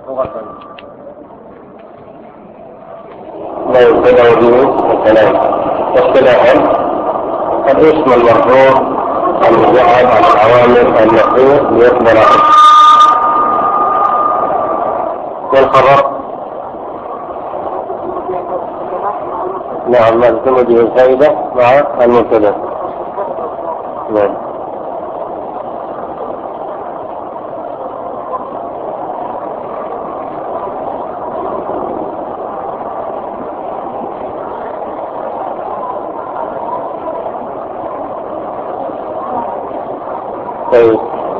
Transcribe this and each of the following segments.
لا يبتدأ به الكلام. واصطلاحا الاسم المرفوع المجعل على العوامل المحذوف ليقبل عنه. والخبر نعم ما تتم به الفائدة مع المبتدأ. نعم. طيب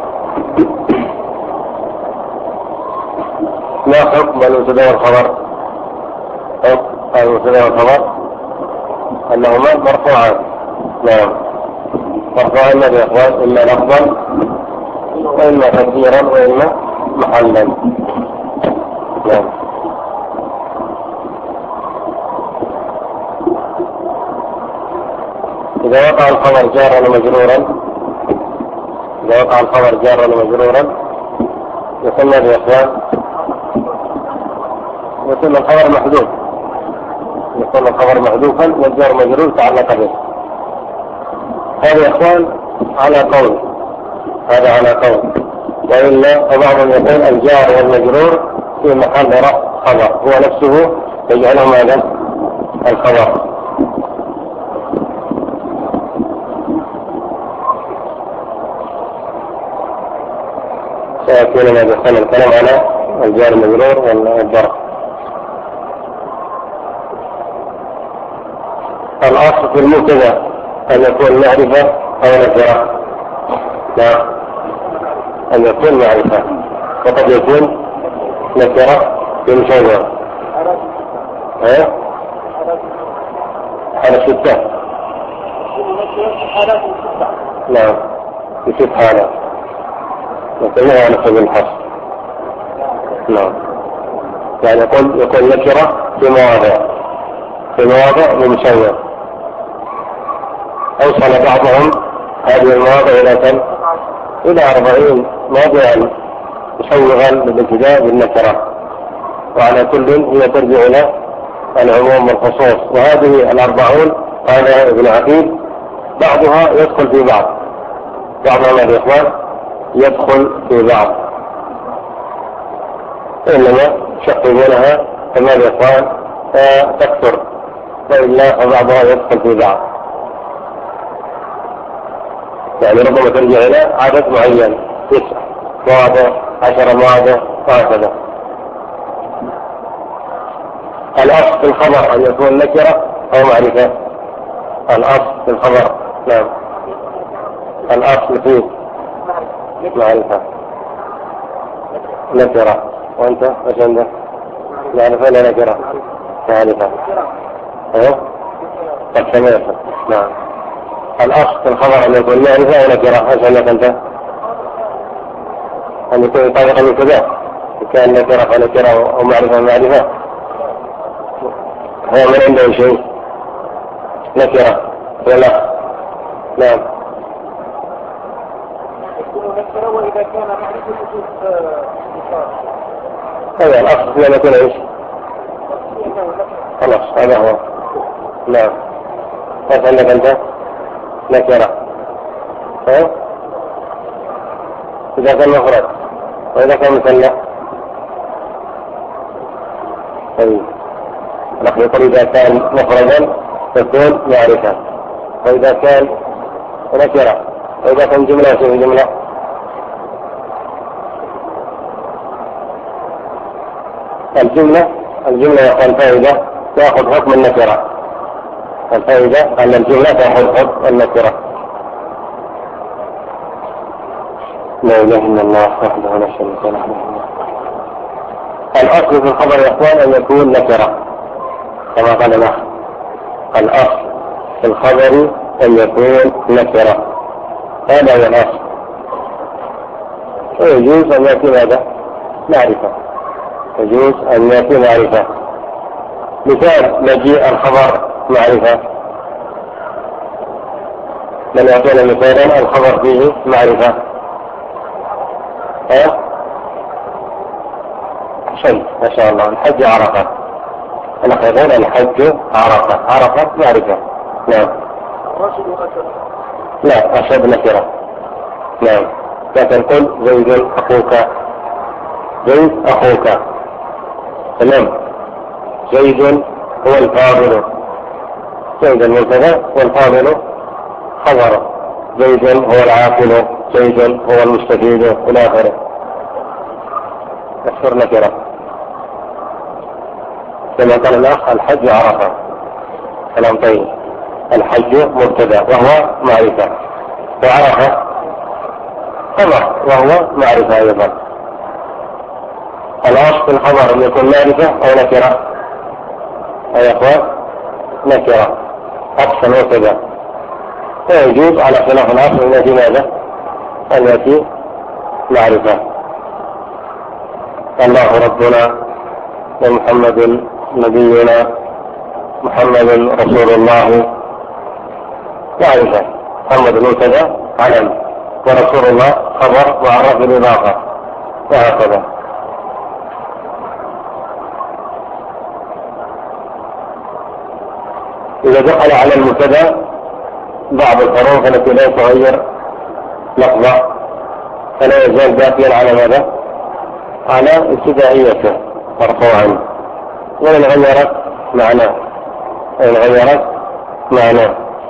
ما حكم المبتدأ والخبر؟ حكم المبتدأ والخبر أنهما مرفوعان. نعم مرفوعان يا إخوان، إما لفظا وإما تقديرا وإما محلا. نعم. إذا وقع الخبر جارا ومجرورا، إذا وقع الخبر جارا ومجرورا يسمى يا إخوان يكون الخبر محذوف، يكون الخبر محذوفا والجار مجرور تعلق به. هذا يا إخوان على قول، هذا على قول، وإلا فبعضهم يقول الجار والمجرور في محل رفع خبر هو نفسه يجعله ماذا؟ الخبر. سيكون ما يدخل الكلام على الجار المجرور والظرف. الأصل في المبتدأ أن يكون معرفة أو نكرة. لا، أن يكون معرفة، وقد يكون نكرة بمشوه. على ستة. نعم بست حالات نسميها على سبيل الحصر. نعم يعني يكون نكرة في مواضع بمشوه. أوصل بعضهم هذه المواضع إلى كم؟ إلى 40 موضعا مشوغا بالابتداء بالنكرة، وعلى كل هي ترجع إلى العموم والخصوص. وهذه 40 قال ابن عقيل بعضها يدخل في بعض، بعضها يا إخوان يدخل في بعض، إنما شققونها كما يا إخوان تكثر، وإلا فبعضها يدخل في بعض. يعني ربما ترجع إلى عدد معين 9 مواضع 10 مواضع وهكذا. الأصل في الخبر أن يكون نكرة أو معرفة. الأصل في الخبر نعم الأصل فيه معرفة نكرة. وأنت ايش عندك؟ معرفة ولا نكرة؟ معرفة. قد سمعت. نعم الأصل في الخبر أن يكون معرفة أو نكرة. ايش عندك أنت؟ أن يكون يطابق المبتدأ، كان نكرة فنكرة أو معرفة معرفة. هو من عنده شيء نكرة ولا؟ نعم وإذا كان معرفة هذا الأصل لما يكون إيش؟ خلاص هذا هو. نعم كيف عندك أنت؟ نكرة. إذا كان مفرد وإذا كان مثنى. طيب نحن يقول إذا كان مفردا تكون معرفة، وإذا كان نكرة، وإذا كان جملة شوف جملة. الجملة يا أخوان الفائدة تأخذ حكم النكرة. الفائدة أن الجملة تأخذ حكم النكرة. لا إله إلا الله وحده لا شريك له. الأصل في الخبر يا أخوان أن يكون نكرة كما قال الأخ. الأصل في الخبر أن يكون نكرة، هذا هو الأصل. ويجوز أن يأتي ماذا؟ معرفة. يجوز أن يأتي معرفة. مثال مجيء الخبر معرفة. من يعطينا مثالا الخبر فيه معرفة؟ أحسن ما شاء الله. الحج عرفة، نحن يقول الحج عرفة. عرفة معرفة. نعم. لا أشهد نكرة. نعم. لكن قل زيد أخوك، زيد أخوك. تمام. زيد هو الفاضل، زيد المبتدأ والفاضل خبره. زيد هو العاقل، زيد هو المستفيد إلى آخره. أكثر نكرة كما قال الأخ الحج عرفة. كلام طيب. الحج مبتدأ وهو معرفة، وعرفة خبر وهو معرفة أيضا. الأصل في الخبر أن يكون معرفة أو نكرة. يا أخوان نكرة أقصى مبتدأ، ويجوز على خلاف الأصل أن يأتي ماذا؟ أن يأتي معرفة. الله ربنا ومحمد نبينا، محمد رسول الله معرفة. محمد مبتدأ علم، ورسول الله خبر وعرف بالإضافة، وهكذا. إذا دخل على المبتدأ بعض الحروف التي لا تغير لفظة فلا يزال باقيا على ماذا؟ على ابتدائيته مرفوعا، وإن غيرت معناه، وإن غيرت معناه.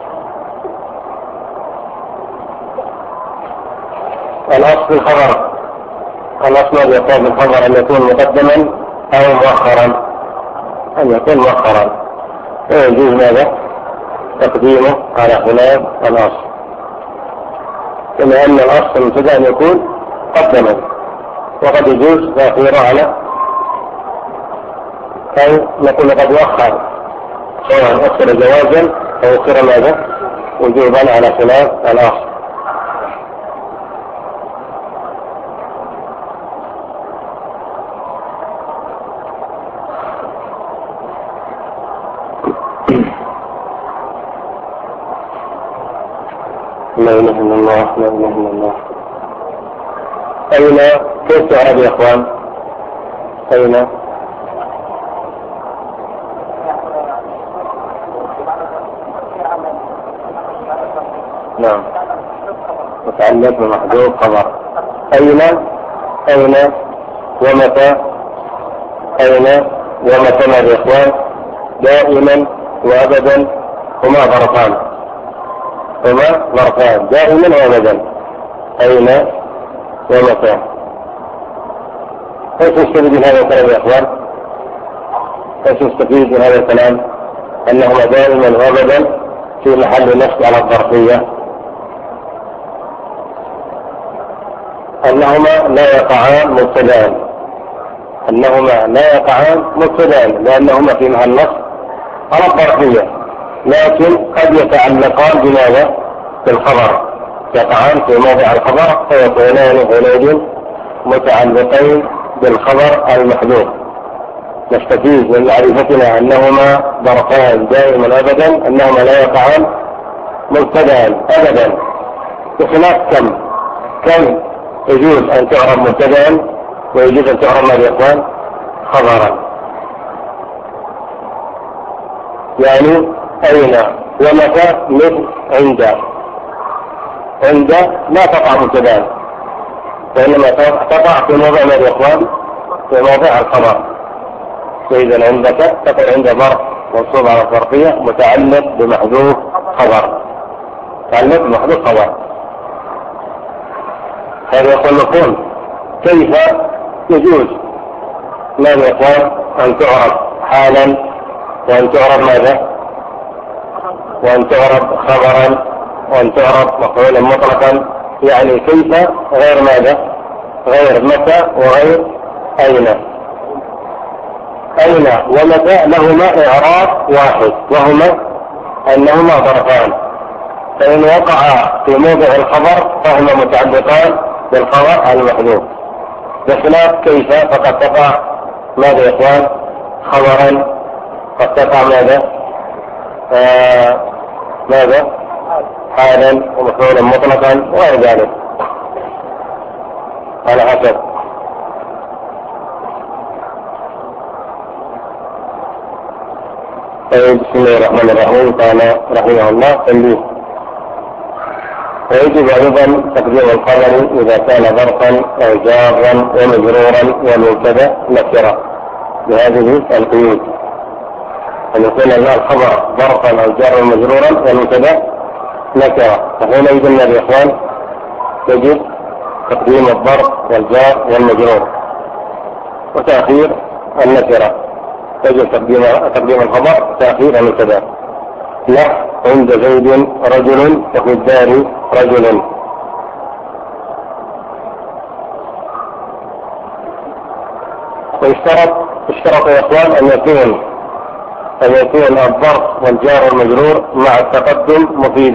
الأصل الخبر، الأصل يقول بالخبر أن يكون مقدما أو مؤخرا، أن يكون مؤخرا، ويجوز ماذا؟ تقديمه على خلاف الأصل، كما أن الأصل المبتدأ أن يكون مقدما، وقد يجوز تأخيره على، أو نقول قد يؤخر، سواء أخر جوازا أو أخر ماذا؟ وجوبا على خلاف الأصل. لا إله إلا الله، لا إله إلا الله. أين كيف تعرف يا إخوان؟ أين؟ نعم، متعلق بمحذوف خبر. أين؟ أين ومتى؟ أين ومتى يا إخوان؟ دائما وأبدا هما ظرفان، هما ظرفان دائما وابدا. أين ومتى. كيف نستفيد من هذا الكلام يا اخوان؟ كيف نستفيد من هذا الكلام؟ انهما دائما وابدا في محل نصب على الظرفية، انهما لا يقعان مبتدأ، انهما لا يقعان مبتدأ لانهما في محل نصب على الظرفية، لكن قد يتعلقان بماذا؟ بالخبر، يقعان في موضع الخبر فيكونان حينئذ متعلقين بالخبر المحذوف. نستفيد من معرفتنا انهما ظرفان دائما ابدا، انهما لا يقعان مبتدأ ابدا، بخلاف كم يجوز ان تعرف مبتدأ ويجوز ان تعرف ماذا يا اخوان؟ خبرا. يعني أين ومتى مثل عند لا تقع مبتدأ، وإنما تقع في موضع ماذا يا إخوان؟ في موضع الخبر. فإذا عندك تقع عند ظرف منصوب على الظرفية متعلق بمحذوف خبر، متعلق بمحذوف خبر. هذا يقول مفهوم. كيف يجوز ماذا يا إخوان؟ أن تعرف حالا، وأن تعرف ماذا؟ وأن تعرف خبرا، وأن تعرف مفعولا مطلقا. يعني كيف غير ماذا؟ غير متى وغير أين. أين ومتى لهما إعراب واحد، وهما أنهما ظرفان، فإن وقع في موضع الخبر فهما متعلقان بالخبر المحذوف، بخلاف كيف فقد تقع ماذا يا إخوان؟ خبرا، قد تقع ماذا؟ ماذا؟ حالا ومفعولا مطلقا وغير ذلك على حسب. بسم الله الرحمن الرحيم. قال رحمه الله تنبيه: ويجب أيضا تقديم الخبر إذا كان ظرفا أو جارا ومجرورا والمبتدأ نكرة بهذه القيود، أن يكون الخبر ظرفا أو جارا ومجرورا والمبتدأ نكرة. فحينئذ يا إخوان يجب تقديم الظرف والجار والمجرور وتأخير النكرة. يجب تقديم الخبر وتأخير المبتدأ. لا عند زيد رجل وفي الدار رجل. واشترط يا إخوان أن يكون الظرف والجار والمجرور مع التقدم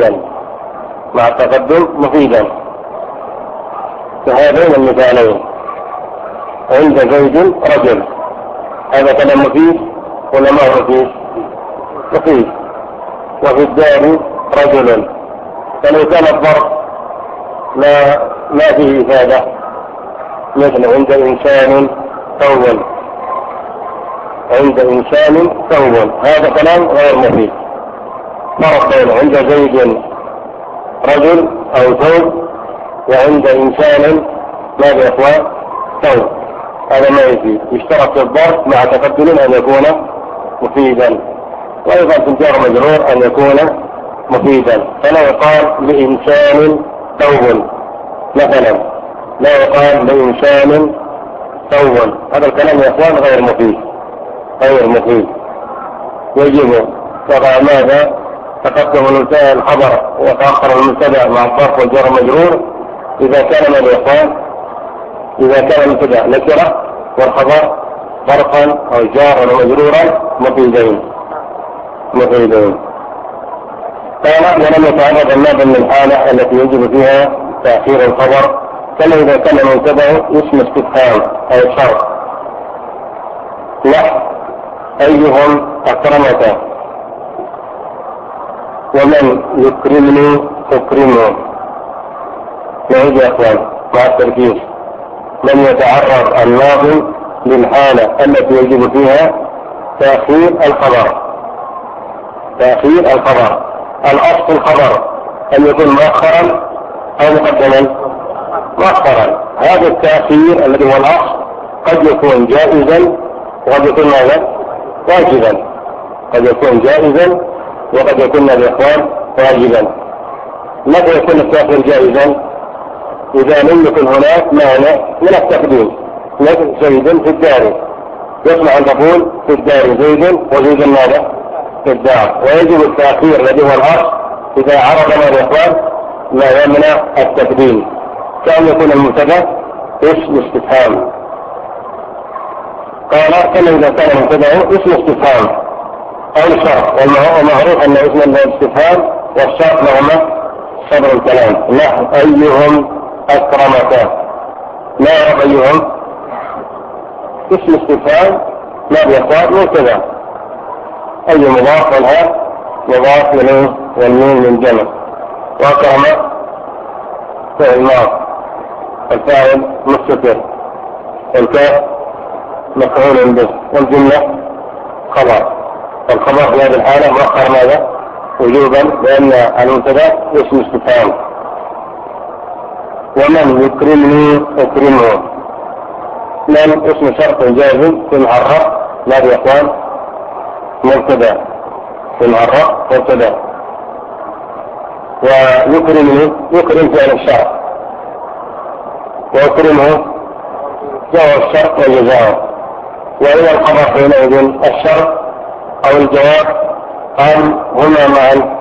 مفيدا فهذين المثالين: عند زيد رجل، هذا كلام مفيد ولا ما هو مفيد؟ وفي الدار رجل، فلو كان الظرف ما فيه إفادة، مثل عند إنسان ثوب، هذا كلام غير مفيد. فرق بين عند زيد رجل أو ثوب وعند إنسان ماذا يا إخوان؟ ثوب، هذا ما يفيد. يشترط في الظرف مع تقدم أن يكون مفيدا، وأيضا في الجار مجرور أن يكون مفيدا. فلا يقال لإنسان ثوب مثلا، لا يقال لإنسان ثوب، هذا الكلام يا إخوان غير مفيد. يجب طبعا ماذا؟ تقدم الخبر وتأخر المبتدأ مع الظرف والجار المجرور إذا كان ماذا يا إخوان؟ إذا كان المبتدأ نكرة والخبر ظرفا أو جارا ومجرورا مفيدين. قال: ولم يتعرض الناظم للحالة التي يجب فيها تأخير الخبر، كما إذا كان المبتدأ اسم استفهام أو شرط. لا أيهم أكرمك، ومن يكرمني أكرمه. نعيد يا أخوان مع التركيز: لم يتعرض الناظم للحالة التي يجب فيها تأخير الخبر. الأصل الخبر أن يكون مؤخرا أو مقدما. مؤخرا. هذا التأخير الذي هو الأصل قد يكون جائزا وقد يكون ماذا؟ واجبا. قد يكون جائزا وقد يكون الإخوان واجبا. متى يكون التأخير جائزا؟ إذا لم يكن هناك مانع من التقديم، مثل زيد في الدار، يصلح أن تقول في الدار زيد وزيد ماذا؟ في الدار. ويجب التأخير الذي هو الأصل إذا عرض ماذا يا إخوان؟ ما يمنع التقديم، كأن يكون المبتدأ اسم استفهام. قال: كما إذا كان المبتدأ اسم استفهام أو شرط، ومعروف أن اسم الاستفهام والشرط لهما صدر الكلام. نحن أيهم أكرمك، ما يعرف أيهم؟ اسم استفهام ماذا يا إخوان؟ مبتدأ، أي مضاف والهاء مضاف إليه والنون من جمع، وأكرم فعل ماضي، الفاعل مستتر، والكاف مفعول به، والجملة خبر. فالخبر في هذه الحالة مؤخر ماذا؟ وجوبا، لأن المبتدأ اسم استفهام. ومن يكرمني أكرمه، من اسم شرط جازم في معرف ماذا يا إخوان؟ مبتدأ في معرف مبتدأ. ويكرمني يكرم فعل الشرط، وأكرمه جواب الشرط وجزاؤه. وإلى الخبر حينئذ الشرط أو الجواب أم هما معا؟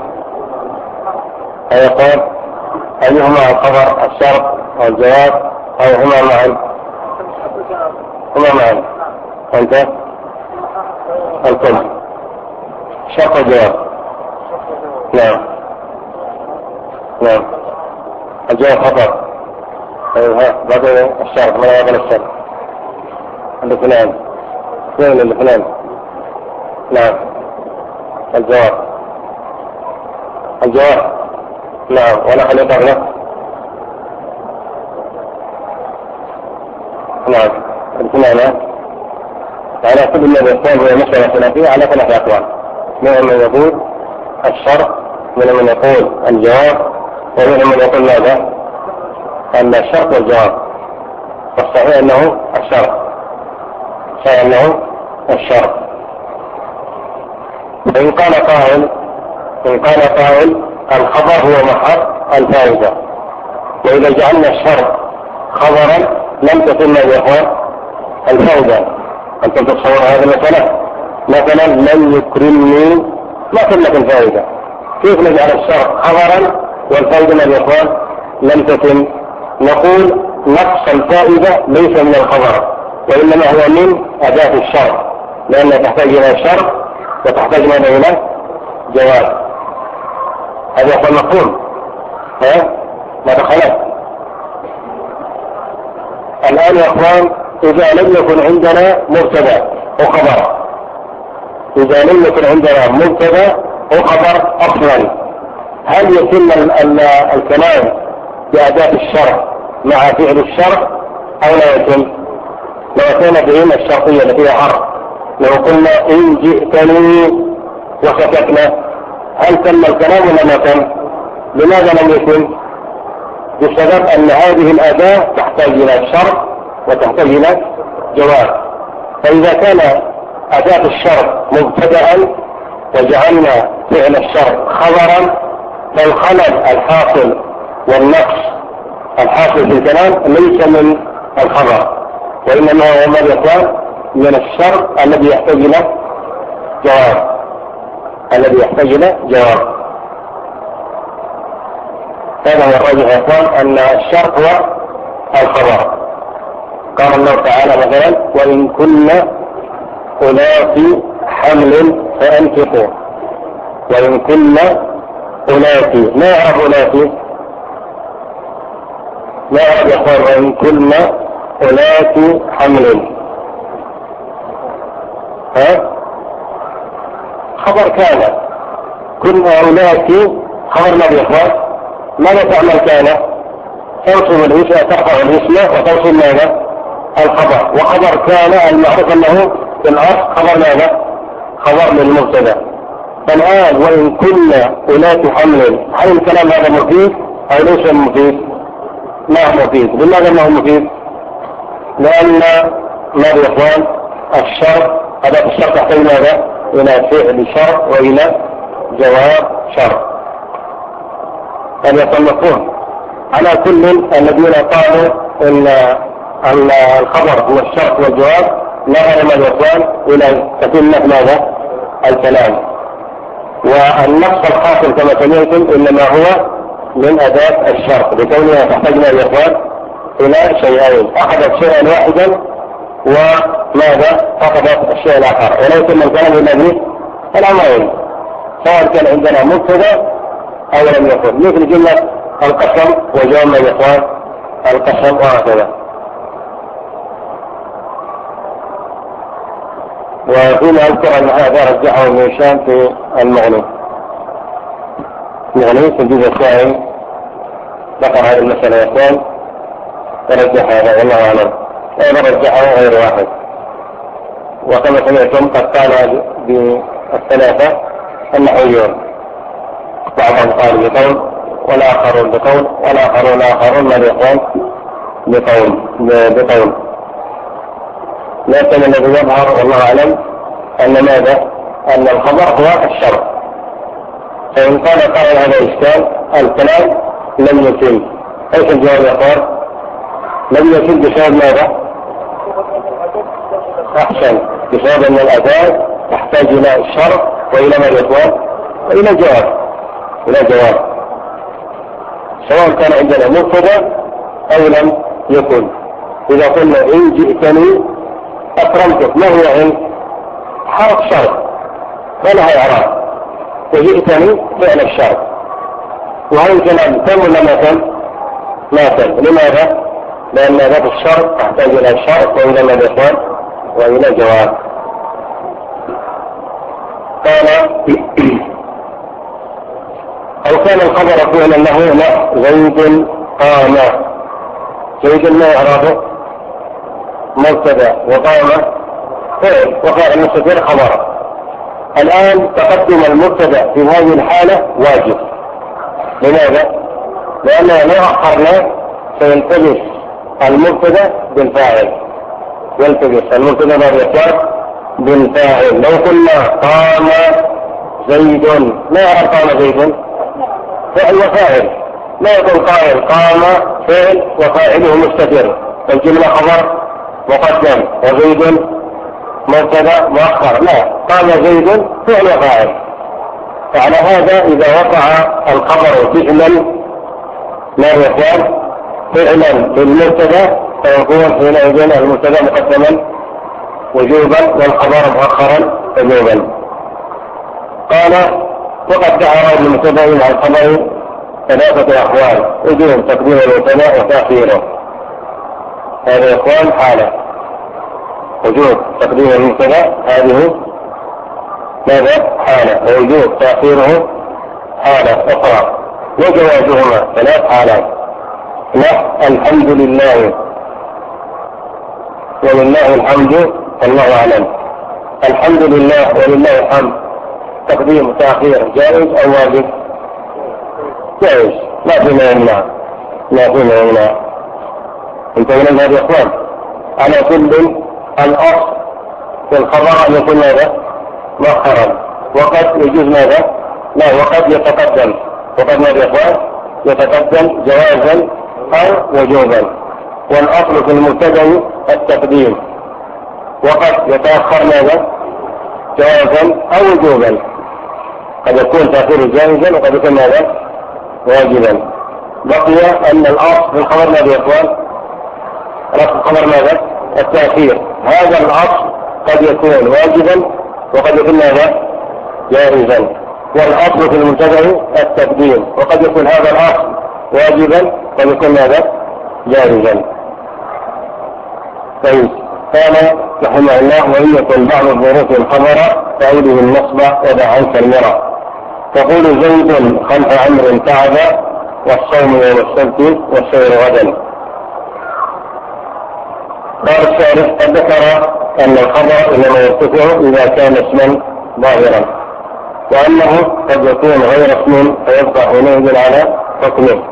أيقول أيهما الخبر الشرط أو الجواب أو هما معا؟ هما معا. أنت الكل شرط الجواب. نعم الجواب خبر. بعد الشرط ما يقبل الشرط عند فلان فين اللي فلان. نعم الجواب نعم. ونحن يقرنا نعم الفلانة على كل الذي يقول هو مسألة خلافية على ثلاث أقوال. منهم من يقول الشرط، منهم من يقول الجواب، ومنهم من يقول ماذا؟ أن الشرط والجواب، والصحيح أنه الشرط، صحيح أنه الشرط. إن قال قائل الخبر هو محط الفائدة، وإذا جعلنا الشرط خبرا لم تتم يا إخوان الفائدة. أنتم تتصورون هذا المسألة؟ مثلا لن يكرمني ما تمت الفائدة، كيف نجعل الشرط خبرا والفائدة يا إخوان لم تتم؟ نقول نقص الفائدة ليس من الخبر، وإنما هو من أداة الشرط، لأنها تحتاج إلى شرط وتحتاج إلى جواب. هذا هو المفهوم. ما دخلت الآن يا إخوان، إذا لم يكن عندنا مبتدأ وخبر، إذا لم يكن عندنا مبتدأ وخبر أصلا، هل يتم الكلام بأداة الشرط مع فعل الشرط أو لا يتم؟ لو كان بهنا الشرطية التي هي حرف، لو قلنا إن جئتني وسكتنا، هل تم الكلام ولا ما تم؟ لماذا لم يتم؟ بسبب أن هذه الأداة تحتاج إلى شرط وتحتاج إلى جواب. فإذا كان أداة الشرط مبتدأ وجعلنا فعل الشرط خبرا، فالخلل الحاصل والنقص الحاصل في الكلام ليس من الخبر، وإنما هو ما يكون من الشرط الذي يحتاج إلى جواب، هذا هو الراجح يا إخوان، أن الشرط هو الخبر. قال الله تعالى مثلا وإن كنا أولات حمل فأنفقوا، وإن كنا أولات، ما يعرف أولات؟ ما يعرف يا إخوان وإن كنا أولات حمل؟ خبر كان، كنا أولات خبر ما يا إخوان؟ ماذا تعمل كان؟ توصل الاسم، ترفع الاسم وتوصل ماذا؟ الخبر. وخبر كان المعروف أنه في الأصل خبر ماذا؟ خبر للمبتدأ. فالآن وإن كنا أولات حمل، هل الكلام هذا مفيد أو ليس مفيد؟ ما هو مفيد. لماذا ما هو مفيد؟ لأن ما يا إخوان الشرط، أداة الشرط تحتاج ماذا؟ إلى فعل شرط وإلى جواب شرط. أن يصنفون على كل الذين قالوا أن الخبر هو الشرط والجواب لا غير من يقال إلى تتمة ماذا؟ الكلام. والنص الحاصل كما سمعتم إنما هو من أداة الشرط، بكونها تحتاج من الإخوان إلى شيئين، أخذت شيئا واحدا وماذا؟ فقدت الشيء الآخر، ولا يتم الكلام إلا به الأمرين، سواء كان عندنا مبتدأ أو لم يكن، مثل جملة القسم وجواب من الإخوان القسم وهكذا. وفيما أذكر أن هذا رجحه ابن هشام في المغني في الجزء الثاني، ذكر هذه المسألة يا إخوان ورجح هذا والله أعلم، وأيضا رجحه غير واحد. وكما سمعتم قد قال بالثلاثة النحويون، بعضهم قال بقول والآخرون بقول والآخرون ما يقول بقول. لكن الذي يظهر والله أعلم أن ماذا؟ أن الخبر هو الشرط. فإن قال قائل هذا إشكال الكلام لم يتم، ايش الجواب يا اخوان؟ لم يتم بسبب ماذا؟ احسن، بسبب ان الاداة تحتاج الى الشرط والى ما يا والى جواب، سواء كان عندنا مبتدا او لم يكن. اذا قلنا ان جئتني اكرمتك، ما هو ان؟ حرف شرط فلها اعراب، وجئتني فعل الشرط، وهل الكلام تم ولا ما تم؟ ما تم. لماذا؟ لأن ذات الشرط تحتاج إلى شرط وإلى الإخوان وإلى جواب. قال أو كان الخبر فعلا له لا زيد قام، زيد ما يعرفه مبتدا وقام فعل، وفاعل مستتر خبر، الآن تقدم المبتدأ في هذه الحالة واجب. لماذا؟ لأننا لو أخرنا سيلتبس المبتدأ بالفاعل، يلتبس المبتدأ بالفاعل. لو قلنا قام زيد، لا يعرف قام زيد فعل وفاعل، لا يكون قائل قام فعل وفاعله مستتر، فالجملة خبر مقدم وزيد مبتدأ مؤخر. لا، قام زيد فعل وفاعل. فعلى هذا إذا وقع الخبر فعلا للمبتدأ فيكون حينئذ المبتدأ مقدما وجوبا والخبر مؤخرا وجوبا. قال وقد دعا المبتدأ على الخبر 3 أحوال: وجوب تقديم المبتدأ وتأخيره. هذا يكون حالة وجوب تقديم المبتدأ، هذه ماذا؟ حالة. ووجوب تأخيره حالة أخرى. وجوازهما 3 حالات: الحمد لله ولله الحمد والله أعلم. الحمد لله ولله الحمد تقديم وتأخير جائز أو واجب؟ جائز، لا فيما يمنع، لا فيما يمنع. انتهينا من هذا يا اخوان. على كل الأصل في الخبر أن يكون ماذا؟ مؤخرا. وقد يجوز ماذا؟ لا، وقد يتقدم. وقد ماذا يا اخوان؟ يتقدم جوازا أو وجوبا. والأصل في المبتدأ التقديم، وقد يتأخر ماذا؟ جوازا أو وجوبا. قد يكون تأخير جائزا وقد يكون ماذا؟ واجبا. بقي أن الأصل في الخبر ماذا يا اخوان؟ رفع الخبر ماذا؟ التأخير. هذا الأصل قد يكون واجبا وقد يكون ماذا؟ جائزا. والأصل في المبتدأ التقديم، وقد يكون هذا الأصل واجبا وقد يكون ماذا؟ جائزا. طيب، قال رحمه الله: وإن يكن بعض الظروف الخبر فأوله النصب ودع عنك المرى. تقول زيد خلف عمر تعب، والصوم يوم السبت والسير غدا. قال الشارح: قد ذكر أن الخبر إنما يرتفع إذا كان اسما ظاهرا، وأنه قد يكون غير اسم فيبقى حينئذ على حكمه.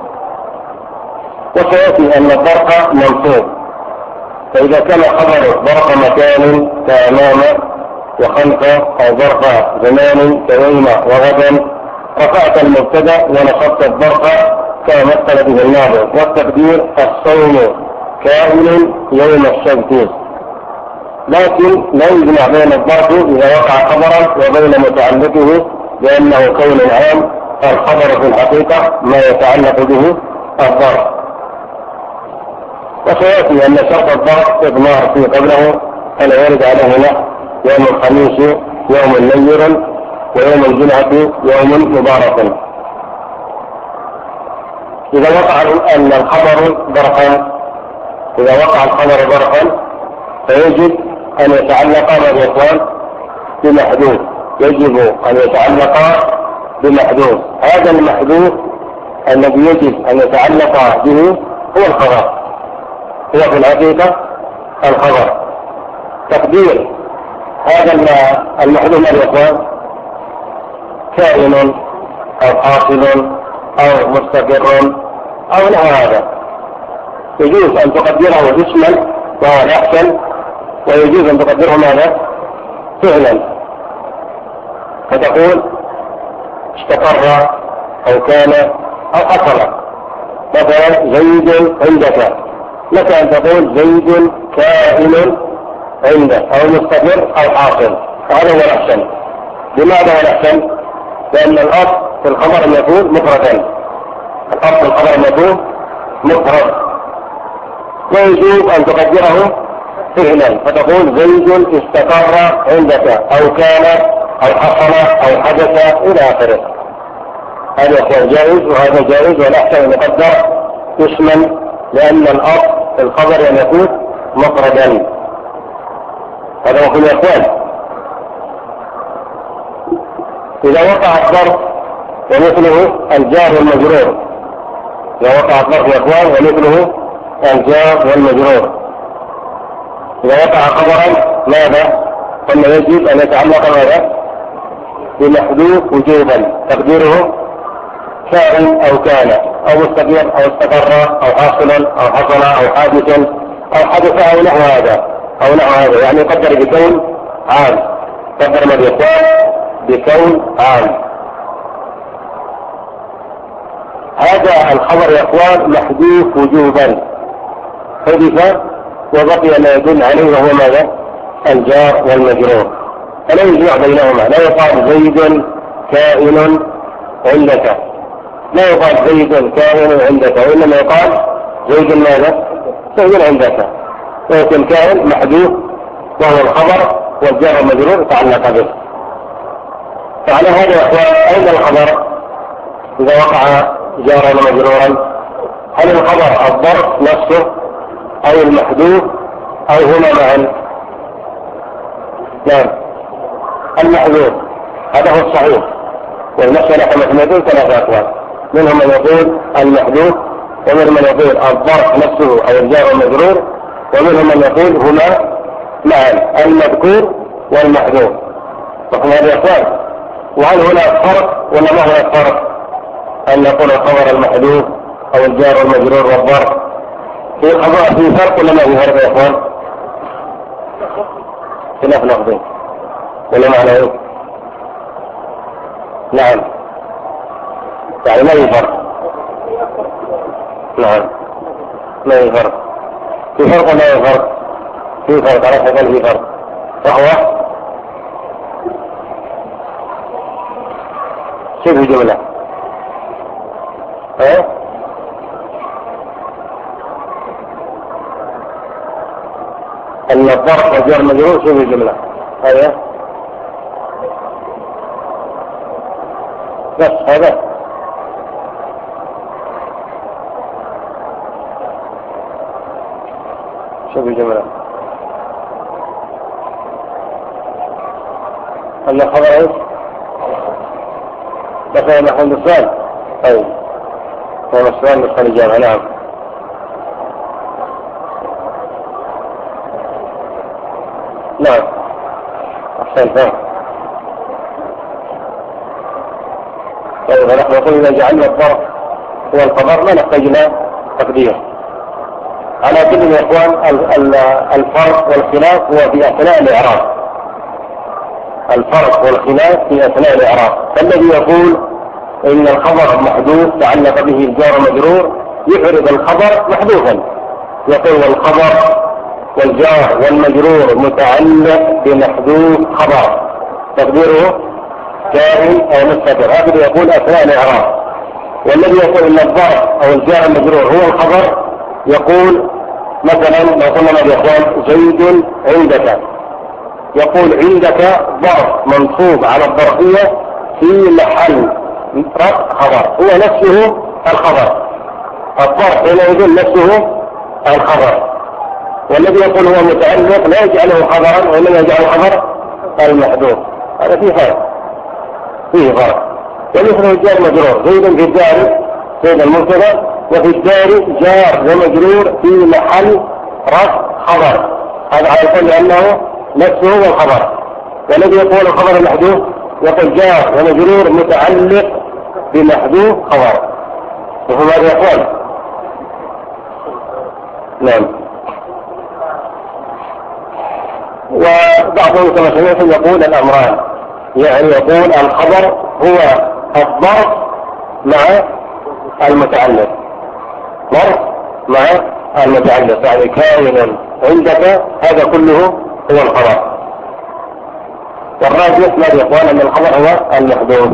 وسيأتي أن الظرف منصوب، فإذا كان خبر ظرف مكان كأمام وخلف أو ظرف زمان كيوم وغدا، رفعت المبتدأ ونصبت الظرف كما مثل به الناظر. والتقدير: الصوم كائن يوم السبت. لكن لا يجمع بين الظرف إذا وقع خبرا وبين متعلقه، لأنه كون عام. الخبر في الحقيقة ما يتعلق به الظرف. وسيأتي أن شرط الظرف إضمار في قبله، فلا يرد عليه نحو يوم الخميس يوم نير، ويوم الجمعة يوم مبارك. إذا وقع أن الخبر ظرفا، إذا وقع الخبر ظرفا فيجب أن يتعلق بالإخوان بمحذوف، يجب أن يتعلق بمحذوف. هذا المحذوف الذي يجب أن يتعلق به هو الخبر، هو في الحقيقة الخبر. تقدير هذا المحذوف الإخوان كائن أو حاصل أو مستقر أو نحو هذا، يجوز أن تقدره اسما وهو الأحسن، ويجوز أن تقدره ماذا؟ فعلا. فتقول استقر أو كان أو حصل. مثلا زيد عندك، لك أن تقول زيد كائن عندك أو مستقر أو حاصل، هذا هو الأحسن. لماذا هو الأحسن؟ لأن الأصل في الخبر أن يكون مفردا. الأصل في الخبر أن يكون مفرد، ويجوز أن تقدره فعلا، فتقول زيد استقر عندك أو كان أو حصل أو حدث إلى آخره. هذا يكون جائز وهذا جائز، والأحسن أن يقدر اسما، لأن الأصل في الخبر أن يكون مفردا. هذا هو في الأخوان. إذا وقع الظرف ومثله الجار والمجرور، إذا وقع الظرف يا أخوان ومثله الجار والمجرور، إذا وقع خبرا ماذا؟ قلنا يجب أن يتعلق ماذا؟ بمحذوف وجوبا تقديره كائن أو كان أو مستقر أو استقر أو حاصل أو حصل أو حادث أو حدث أو نحو هذا يعني يقدر بكون عام. قدر ما بيقال بكون عام. هذا الخبر يا اخوان محذوف وجوبا، حذف وبقي ما يدل عليه وهو ماذا؟ الجار والمجرور، فلا يجمع بينهما. لا يقال زيد كائن عندك، لا يقال زيد كائن عندك، وإنما يقال زيد ماذا؟ زيد عندك، ويكون كائن محذوف وهو الخبر والجار والمجرور يتعلق به. فعلى هذا يا اخوان أين الخبر إذا وقع جارا ومجرورا؟ هل الخبر الظرف نفسه أو المحذوف أو هما معا؟ نعم المحذوف، هذا هو الصحيح. والمسألة كما تقول ثلاثة أقوال، منهم من يقول المحذوف، ومنهم من يقول الظرف نفسه أو الجار والمجرور، ومنهم من يقول هما معا المذكور والمحذوف. وهم هذه أقوال. وهل هنا فرق ولا ما هو الفرق أن نقول الخبر المحذوف أو الجار والمجرور والظرف؟ في فرق ولا ما في فرق يا اخوان؟ خلاف لفظي ولا معنى ايه؟ نعم يعني ما في فرق. نعم ما في فرق. في فرق ولا ما في فرق؟ في فرق على حسب في فرق. وهو شبه جملة أن الظرف والجار مجرور شبه جملة. أيوه بس هذا شبه جملة. أن الخبر إيش؟ دخل محل السؤال. طيب هو السؤال نسخة الإجابة. نعم نعم أحسنت. طيب نحن نقول إذا جعلنا الظرف هو الخبر ما نحتاج إلى تقدير. على كل يا إخوان الفرق والخلاف هو في أثناء الإعراب. الفرق والخلاف في أثناء الإعراب. فالذي يقول إن الخبر محذوف تعلق به الجار والمجرور يعرض الخبر محذوفا، يقول والخبر والجار والمجرور متعلق بمحذوف خبر تقديره كائن أو مستقر، هكذا يقول أثناء الإعراب. والذي يقول إن الظرف أو الجار المجرور هو الخبر يقول مثلا لو قلنا يا إخوان زيد عندك، يقول عندك ظرف منصوب على الظرفية في محل رفع خبر، هو نفسه الخبر. الظرف حينئذ نفسه الخبر. والذي يقول هو متعلق لا يجعله خبرا وإنما يجعله خبر المحذوف. هذا فيه فرق، فيه فرق. ومثل الجار مجرور زيد في الدار زيد المبتدا، وفي الدار جار ومجرور في محل رفع خبر، هذا على كل أنه نفسه هو الخبر. والذي يقول الخبر المحذوف يقول جار ومجرور متعلق بمحذوف خبر، وهو ماذا يقول؟ نعم. وبعضهم كما سمعتم يقول الأمران، يعني يقول الخبر هو الظرف مع المتعلق، ظرف مع المتعلق، يعني كائن عندك هذا كله هو الخبر. والراجح ماذا يقول أن الخبر هو المحذوف.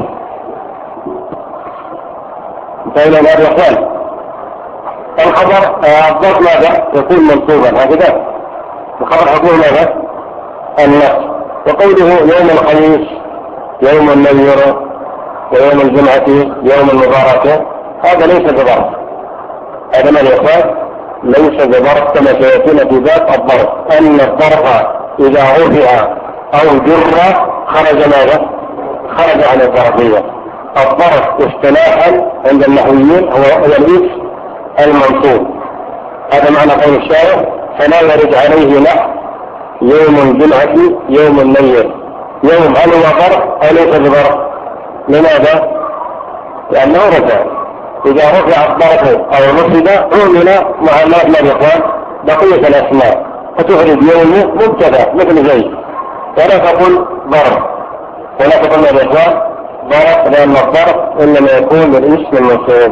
فإلى ماذا يقول الخبر الظرف ماذا يكون منصوبا هكذا، الخبر حكمه ماذا النصب. وقوله يوم الخميس يوم النير ويوم الجمعة يوم المباركة هذا ليس بظرف، هذا ما يقول ليس بظرف كما سيأتينا في باب الظرف، أن الظرف إذا رفع أو جر خرج ماذا؟ خرج عن الظرفية. الظرف اصطلاحا عند النحويين هو الاسم المنصوب، هذا معنى قول الشارع فلا يرد عليه نحو يوم الجمعة يوم النير يوم هل هو ظرف أو ليس بظرف؟ لماذا؟ لأنه رجع. إذا رفع الظرف أو نصب عمل مع الإخوان بقية الأسماء، فتخرج يوم مبتدأ مثل زيد، ولا تقول ظرف، ولا تقول الإخوان ظرف، لأن الظرف إنما يكون للاسم الموصول.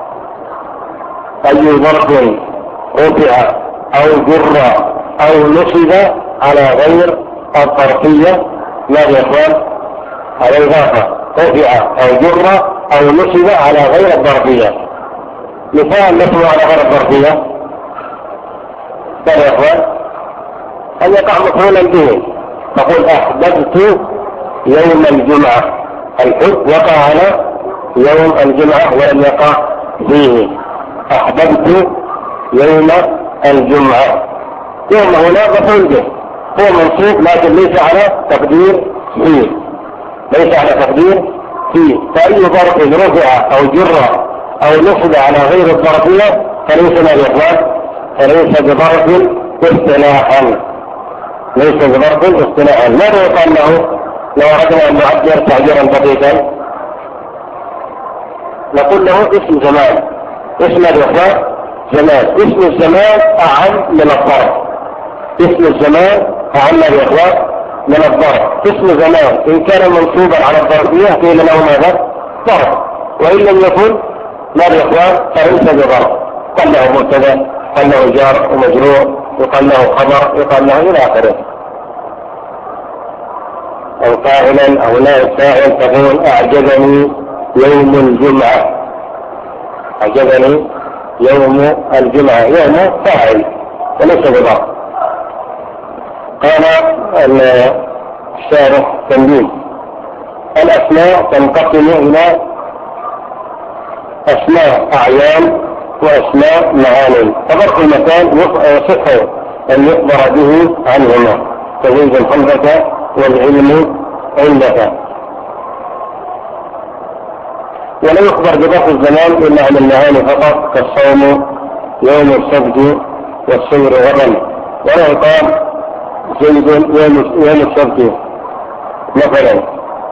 أي ظرف رفع أو جر أو نصب على غير الظرفية ماذا يا إخوان؟ على الإضافة، رفع أو جر أو نصب على غير الظرفية. مثال نصب على غير الظرفية ماذا يا إخوان؟ أن يقع مفعولا به، تقول أحببت يوم الجمعة، الحب وقع على يوم الجمعة ولم يقع فيه. أحببت يوم الجمعة، يوم هنا مفعول به، هو منصوب لكن ليس على تقدير فيه، ليس على تقدير فيه. فأي ظرف رفع أو جر أو نصب على غير الظرفية فليس ما يقال، فليس بظرف اصطلاحا، ليس بظرف اصطلاحا. ماذا يقال له لو أردنا أن نعبر تعبيرا دقيقا؟ نقول له اسم زمان. اسم الإخوان زمان. اسم الزمان أعم من الظرف. اسم الزمان أعم الإخوان من الظرف. اسم زمان إن كان منصوبا على الظرفية قيل له ماذا؟ ظرف، وإن لم يكن ما الإخوان فليس بظرف. قال له مبتدأ، قال له جار ومجرور، يقال له خبر، يقال له إلى آخره. أو فاعلا أو نائب فاعل تقول أعجبني يوم الجمعة. أعجبني يوم الجمعة، يوم فاعل وليس بظرف. قال الشارح تنبيه: الأسماء تنقسم إلى أسماء أعيان وأسماء معان، فظرف المكان يصح أن يخبر به عنهما كزيد الحمزة والعلم عندك، ولا يخبر بظرف الزمان إلا عن المعاني فقط، كالصوم يوم السبت والسير غدا، ولا يقال زيد يوم السبت مثلا.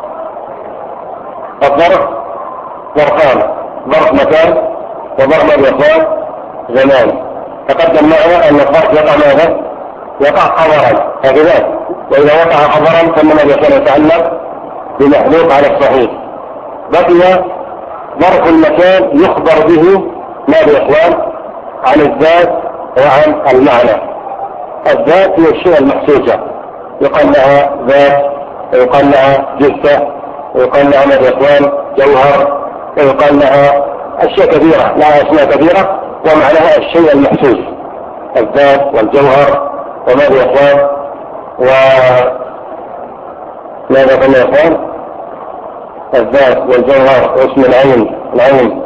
الظرف ظرفان: ظرف مكان وظرف اليسار زمان. تقدم معنا أن الظرف يقع ماذا؟ يقع خبرا هكذا، وإذا وقع خبرا فإنما اليسار يتعلق بمحذوف على الصحيح. بقي ظرف المكان يخبر به ماذا يا إخوان؟ عن الذات وعن المعنى. الذات هي الشيء المحسوسة، يقال لها ذات، ويقال لها جثة، ويقال لها ماذا يا إخوان؟ جوهر، ويقال لها أشياء كثيرة، لها أسماء كثيرة، ومعناها الشيء المحسوس، الذات والجوهر وماذا يا إخوان؟ وماذا قلنا يا إخوان؟ الذات والجوهر واسم العين.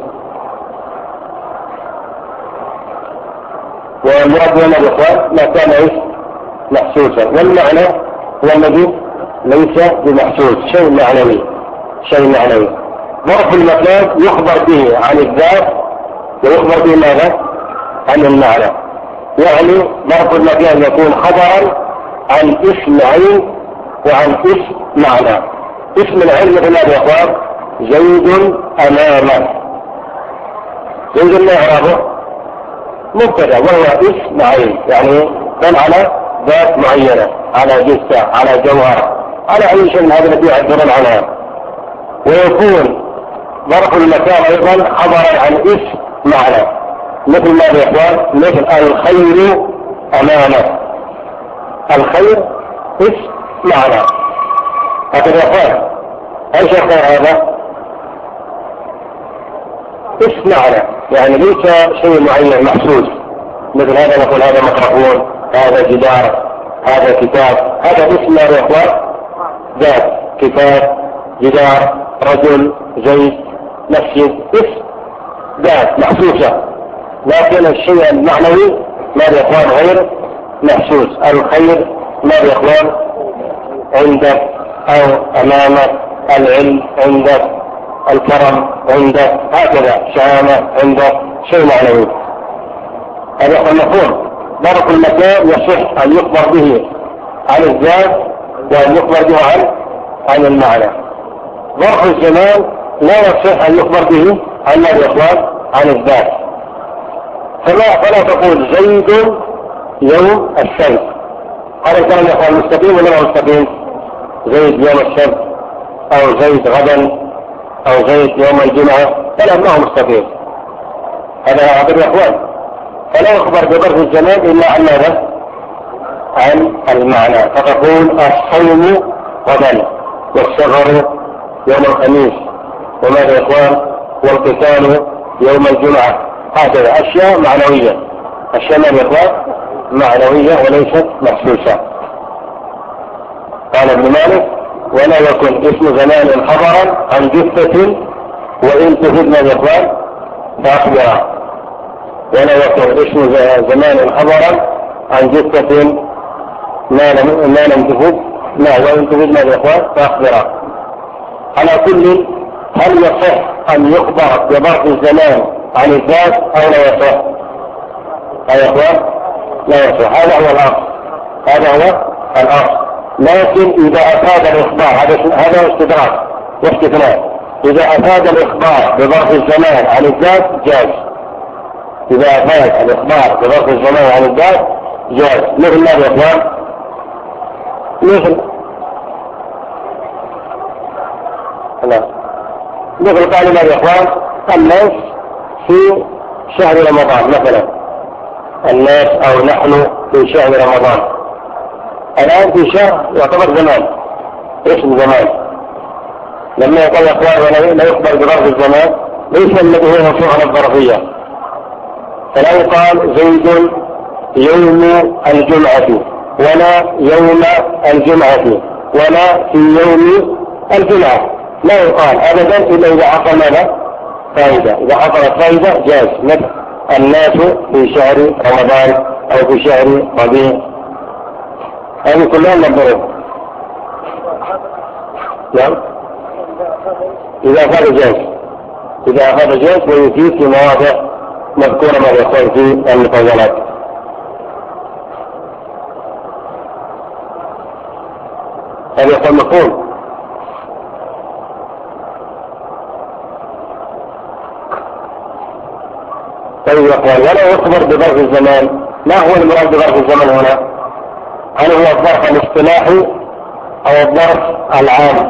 والمراد هنا يا إخوان ما كان محسوسا، والمعنى هو الذي ليس بمحسوس، شيء معنوي. ظرف المكان يخبر به عن الذات ويخبر به ماذا؟ عن المعنى. يعني ظرف المكان يكون خبرا عن اسم عين وعن اسم معنى. اسم العين مثل ماذا يا اخوان؟ زيد امامه. زيد ما اعرابه؟ مبتدا، وهو اسم عين، يعني كان على ذات معينه، على جثه، على جوهر، على اي شيء من هذا الذي يعبرون عنها. ويكون ظرف المكان ايضا خبرا عن اسم معنى، مثل ماذا يا اخوان؟ مثل الخير امامه. الخير اسم معنى، هكذا يا اخوان. ايش الخير هذا؟ اسم معنى، يعني ليس شيء معين محسوس، مثل هذا نقول هذا ميكروفون، هذا جدار، هذا كتاب، هذا اسم ماذا يا اخوان؟ ذات، كتاب، جدار، رجل، زيد، مسجد، اسم ذات محسوسة. لكن الشيء المعنوي ماذا يا اخوان؟ غير محسوس. الخير ماذا يا اخوان؟ عندك او امامك، العلم عندك، الكرم عندك، هكذا شهامة عندك، شيء معنوي. هذا هو المفهوم. ظرف المكان يصح ان يخبر به عن الذات وان يخبر به عن عن المعنى. ظرف الزمان لا يصح أن يخبر به عن الإخبار عن الذات. فلا تقول زيد يوم الشمس، هذا الكلام يقول مستقيم ولا لا مستقيم؟ زيد يوم الشمس أو زيد غدا أو زيد يوم الجمعة، كلام ما هو مستقيم، هذا عبر الأخوان. فلا يخبر بظرف الزمان إلا عن ماذا؟ عن المعنى. فتقول الصوم غدا والسفر يوم الخميس وماذا يا إخوان والقتال يوم الجمعة، هكذا أشياء معنوية، أشياء ماذا يا إخوان معنوية وليست محسوسة. قال ابن مالك ولا يكن اسم زمان خبرا عن جثة وإن تفيد ماذا يا إخوان فأخبره. ولا يكن اسم زمان خبرا عن جثة ما لم تفيد وإن تفيد ماذا يا إخوان فأخبره. على كل هل يصح أن يخبر بظرف الزمان عن الذات أو لا يصح؟ يا إخوان لا يصح، هذا هو الأصل، هذا هو الأصل. لكن إذا أفاد الإخبار، هذا استدراك واستثناء، إذا أفاد الإخبار بظرف الزمان عن الذات جاز. إذا أفاد الإخبار بظرف الزمان عن الذات جاز. مثل ماذا يا إخوان؟ مثل قال ماذا يا إخوان الناس في شهر رمضان مثلا، الناس أو نحن في شهر رمضان. الآن في شهر يعتبر زمان، اسم زمان. لما يقول يا إخوان لا يخبر بظرف الزمان ليس الذي هو مشروع على الظرفية، فلا يقال زيد يوم الجمعة ولا يوم الجمعة ولا في يوم الجمعة، لا يقال أبدا إلا إذا حصل ماذا؟ فائدة. إذا حصلت فائدة جاز، مثل الناس في شهر رمضان أو في شهر ربيع، هذه كلها مضروب. نعم إذا أفاد جاز، إذا أفاد جاز ويفيد في مواضع مذكورة ما يقول في المطولات. هذا يقول مفهوم. طيب يقول ولا يخبر بظرف الزمان، ما هو المراد بظرف الزمان هنا؟ هل هو الظرف الاصطلاحي أو الظرف العام؟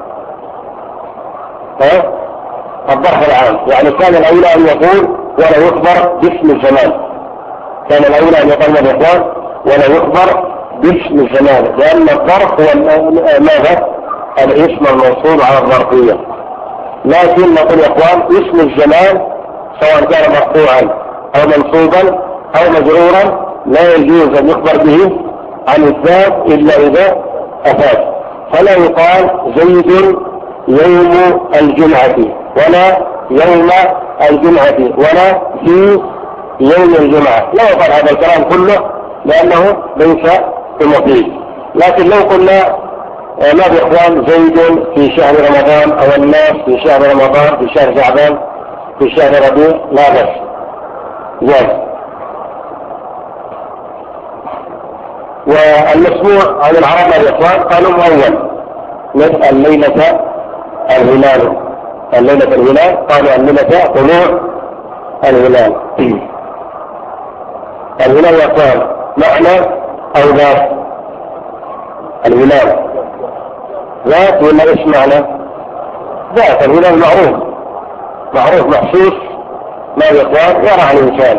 الظرف العام، يعني كان الأولى أن يقول ولا يخبر باسم الزمان، كان الأولى أن يقول ماذا يقول ولا يخبر باسم الزمان، لأن الظرف هو ماذا؟ الاسم الموصول على الظرفية. لكن نقول يا إخوان اسم الزمان سواء كان مرفوعا أو منصوبا أو مجرورا لا يجوز أن يخبر به عن الذات إلا إذا أفاد. فلا يقال زيد يوم الجمعة ولا يوم الجمعة ولا في يوم الجمعة، لا يقال هذا الكلام كله لأنه ليس بمفيد. لكن لو قلنا ماذا يا إخوان زيد في شهر رمضان أو الناس في شهر رمضان في شهر شعبان في شهر ربيع لا بأس جاز. والمسموع عن العرب يا إخوان قالوا مؤول، مثل الليلة الهلال، الليلة الهلال قالوا الليلة طلوع الهلال. الهلال يا إخوان معنى أو ذات؟ الهلال ذات ولا إيش معنى؟ ذات. الهلال معروف محسوس ما يا إخوان يرى الإنسان.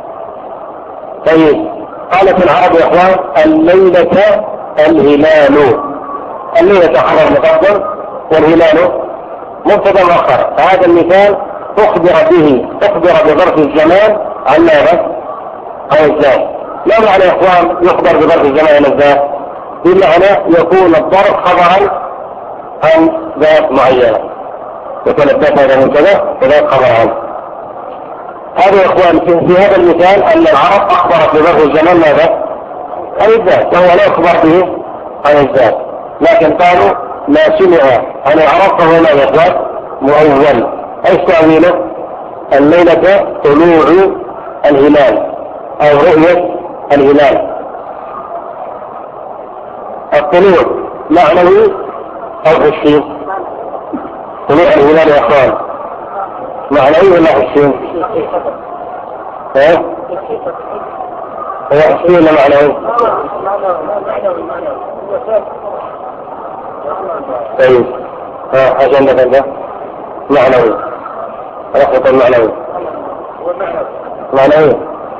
طيب قالت العرب يا إخوان الليلة الهلال، الليلة خبر مقدم والهلال مبتدا مؤخر، فهذا المثال أخبر بظرف الزمان عن ماذا؟ عن الذات. لا معنى يا إخوان يخبر بظرف الزمان عن الذات، بمعنى يكون الظرف خبرا عن ذات معينة، يكون الذات هذا منتبه وذات خبر عنه. هذا يا إخوان في هذا المثال أن العرب أخبرت بظرف الزمان ماذا؟ عن الذات، وهو لا يخبر به عن الذات، لكن قالوا ما سمع عن العرب فهو لا يا إخوان مؤول. ايش تأويله؟ الليلة طلوع الهلال أو رؤية الهلال. الطلوع معنوي أو حسي؟ طلوع الهلال يا أخوان معنوي ولا حسي؟ هو حسي ولا معنوي؟ طيب عشان ده معنوي رفض المعنوي معنوي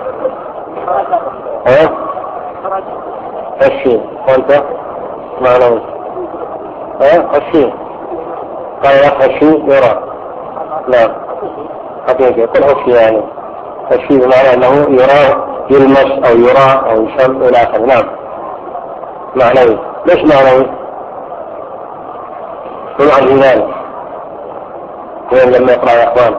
حسي وانت معنوي حسي قال لك حسي يرى لا حقيقي كل حسي يعني حسي بمعنى أنه يرى يلمس أو يرى أو يسم إلى آخره. نعم معنوي. ليش معنوي؟ طلوع الهلال وين لما يقرأ يا أخوان؟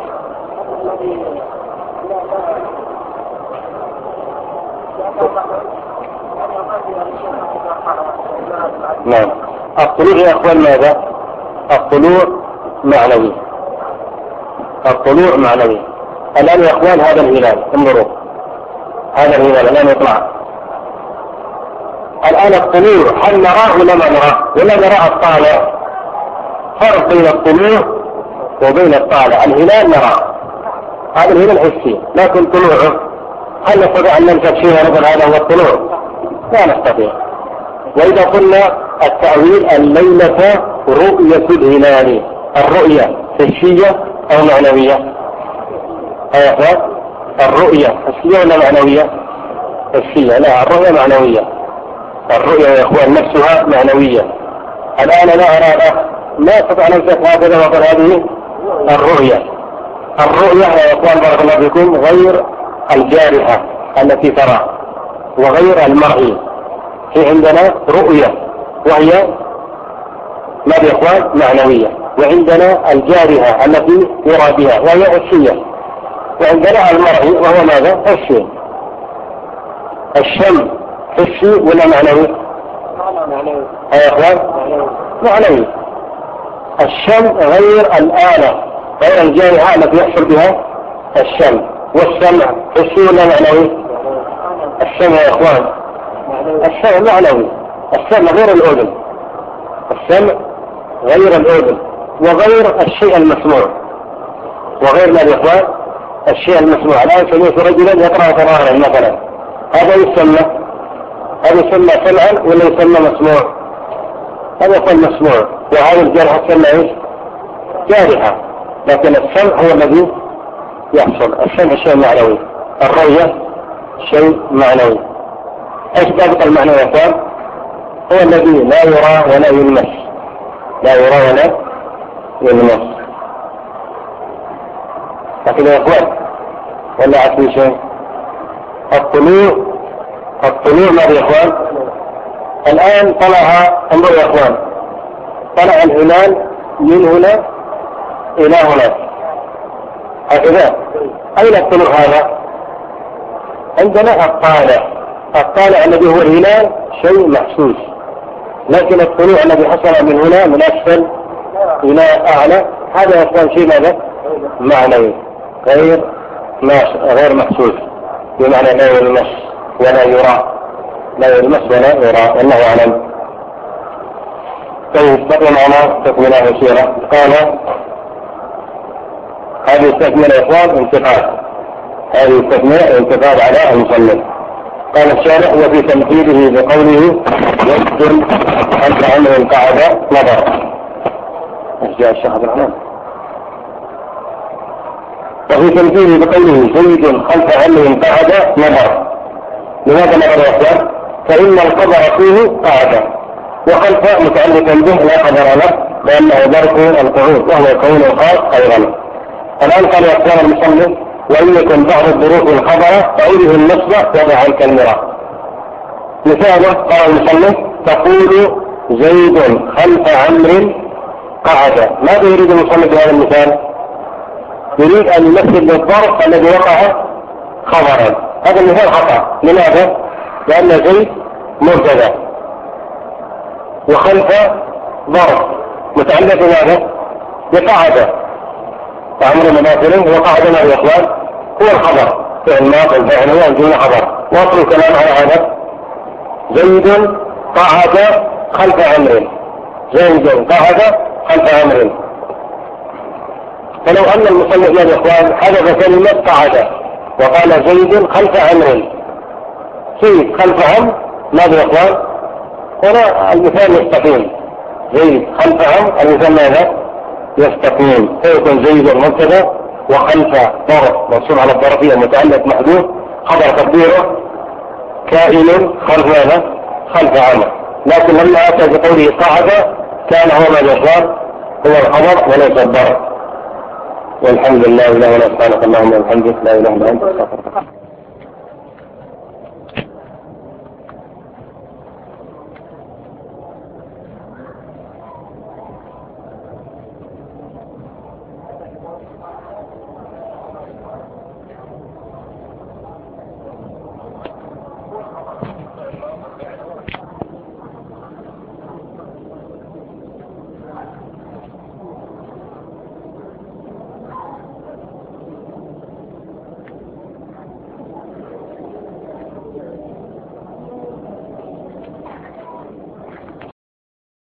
نعم الطلوع يا أخوان ماذا؟ الطلوع معنوي. الطلوع معنوي. الآن يا أخوان هذا الهلال انظروا هذا الهلال الآن يطلع. الآن الطلوع هل نراه ولا ما نراه؟ ولا نرى الطالع؟ فرق بين الطلوع وبين الطالع. الهلال نراه هذا الهلال حسي لكن طلوعه هل نستطيع أن نمسك شيء ونقول هذا هو الطلوع؟ لا نستطيع. وإذا قلنا التأويل الليلة رؤية الهلال الرؤية حسية أو معنوية؟ الرؤية حسية ولا معنوية؟ حسية. لا الرؤية معنوية. الرؤية يا أخوان نفسها معنوية. الآن أنا أرى ما استطيع أن أمسك هكذا وقال هذه الرؤية. الرؤية يا أخوان بارك الله فيكم غير الجارحة التي ترى وغير المرئي. في عندنا رؤية وهي ماذا يا أخوان؟ معنوية. وعندنا الجارحة التي يرى بها وهي حسية. وعندنا المرئي وهو ماذا؟ حسي. الشم حسي ولا معنوي؟ يا أخوان معنوي. الشم غير الآلة غير الجارحة التي يحصل بها الشم. والسمع حسي ولا معنوي؟ السمع يا أخوان السمع معنوي. السمع غير الأذن. السمع غير الأذن وغير الشيء المسموع. وغير ما يا أخوان الشيء المسموع. الآن سمعت رجلا يقرأ قرآنا مثلا هذا يسمى سمعا ولا يسمى مسموع؟ هذا يقول مسموع. وهذا الجارحة تسمى ايش؟ جارحة. لكن السمع هو الذي يحصل. السمع شيء معنوي. الرؤية شيء معنوي. ايش ضابط المعنى يا اخوان؟ هو الذي لا يرى ولا يلمس. لا يرى ولا يلمس. لكن يا اخوان ولا عارفين شيء؟ الطلوع ماذا يا اخوان؟ الان طلع انظروا يا اخوان طلع الهلال من هنا الى هنا هكذا. اين الطلوع هذا؟ عندنا الطالع الذي هو الهلال شيء محسوس. لكن الطلوع الذي حصل من هنا من اسفل الى اعلى هذا يا اخوان شيء ماذا؟ معنوي غير محسوس. بمعنى لا يلمس ولا يرى. لا يلمس ولا يرى. والله أعلم. طيب بقي معنا تكملة يسيرة. قال هذه التكملة يا إخوان انتقاد على المصنف. قال الشارح وفي تمثيله بقوله يسجل خلف عمر قعد نظر. جاء الشيخ عبد الرحمن. وفي تمثيله بقوله زيد خلف عمر قعد نظر. لماذا نظر يا إخوان؟ فإن القدر فيه قاعدة وخلف متعلقا به لا قدر له لأنه درك القعود وهو كون خاص أيضا. الآن قال يا إخوان المصنف وإن يكن بعض الظروف الخبر فعيده النصب وضعا كالمرة. مثاله قال المصنف تقول زيد خلف عمر قعد. ماذا يريد المصنف بهذا المثال؟ يريد أن يمثل بالظرف الذي وقع خبرا. هذا المثال خطأ. لماذا؟ لأن زيد مبتدأ وخلف ظرف متعلق بماذا؟ بقعدة. وعمر مضاف وقعدة مع الإخوان هو الخبر فعل ماضي الفعل هو الجملة خبر. واصل الكلام على هذا زيد قعد خلف عمر. زيد قعد خلف عمرو. فلو أن المصنف يا إخوان حذف كلمة قعد وقال زيد خلف عمرو، زيد خلف عمرو، ماذا يا إخوان؟ هنا المثال يستقيم، زيد خلف عمرو المثال ماذا؟ يستقيم، فيكون زيد المبتدا وخلف ظرف منصوب على الظرفية متعلق محذوف، خبر تقديره كائن خلف ماذا؟ خلف عمرو. لكن لما أتى بقوله قعد كان هو ما يصاب هو الخبر وليس الظرف. والحمد لله إله إلا سبحانك اللهم وبحمدك لا إله إلا أنت.